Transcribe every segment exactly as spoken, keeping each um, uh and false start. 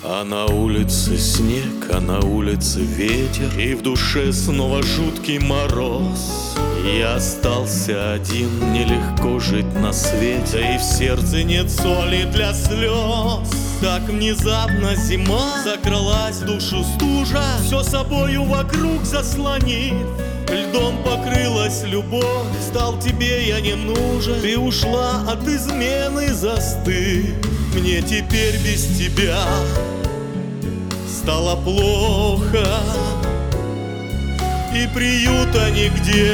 А на улице снег, а на улице ветер, и в душе снова жуткий мороз. Я остался один, нелегко жить на свете, и в сердце нет соли для слез. Так внезапно зима закралась в душу стужа, все собою вокруг заслонив. Льдом покрылась любовь, стал тебе я не нужен. Ты ушла от измены, застыв. Мне теперь без тебя стало плохо, и приюта нигде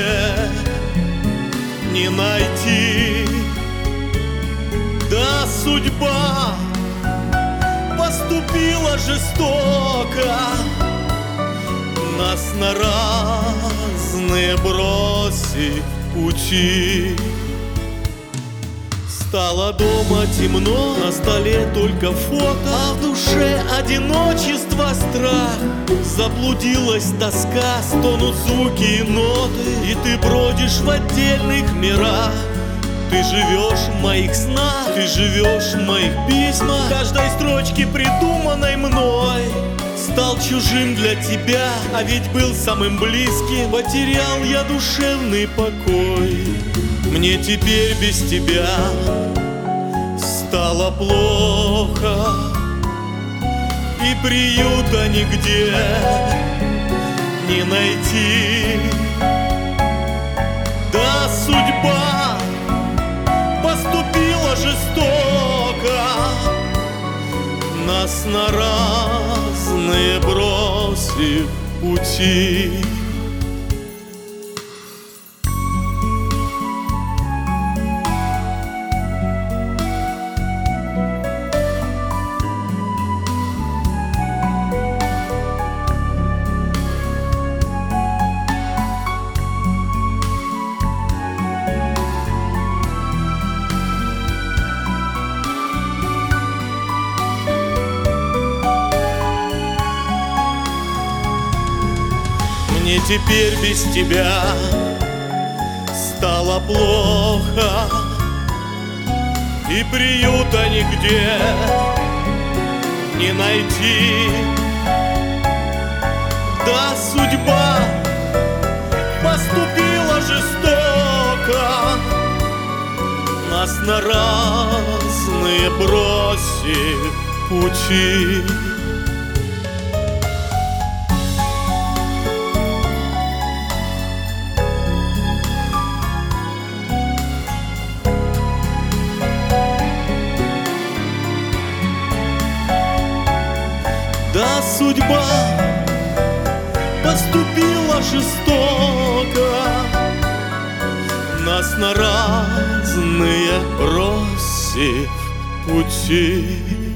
не найти. Да, судьба поступила жестоко, нас на разные бросив пути. Стало дома темно, на столе только фото, а в душе одиночество, страх. Заблудилась тоска, стонут звуки и ноты, и ты бродишь в отдельных мирах. Ты живешь в моих снах, ты живешь в моих письмах, каждой строчке, придуманной мной. Стал чужим для тебя, а ведь был самым близким. Потерял я душевный покой. Мне теперь без тебя стало плохо, и приюта нигде не найти. Да, судьба поступила жестоко, нас на разные бросив пути. Мне теперь без тебя стало плохо, и приюта нигде не найти. Да, судьба поступила жестоко, нас на разные бросив пути. Да, судьба поступила жестоко, нас на разные бросив пути.